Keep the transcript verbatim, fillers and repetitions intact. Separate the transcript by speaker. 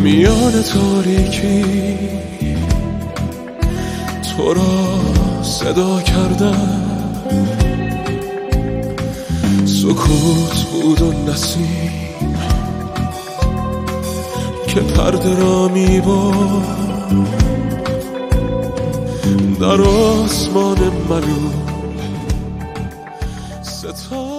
Speaker 1: میان تاریکی تو را صدا کردم، سکوت بود و نسیم که پرده را می‌برد در آسمان ملول ستاره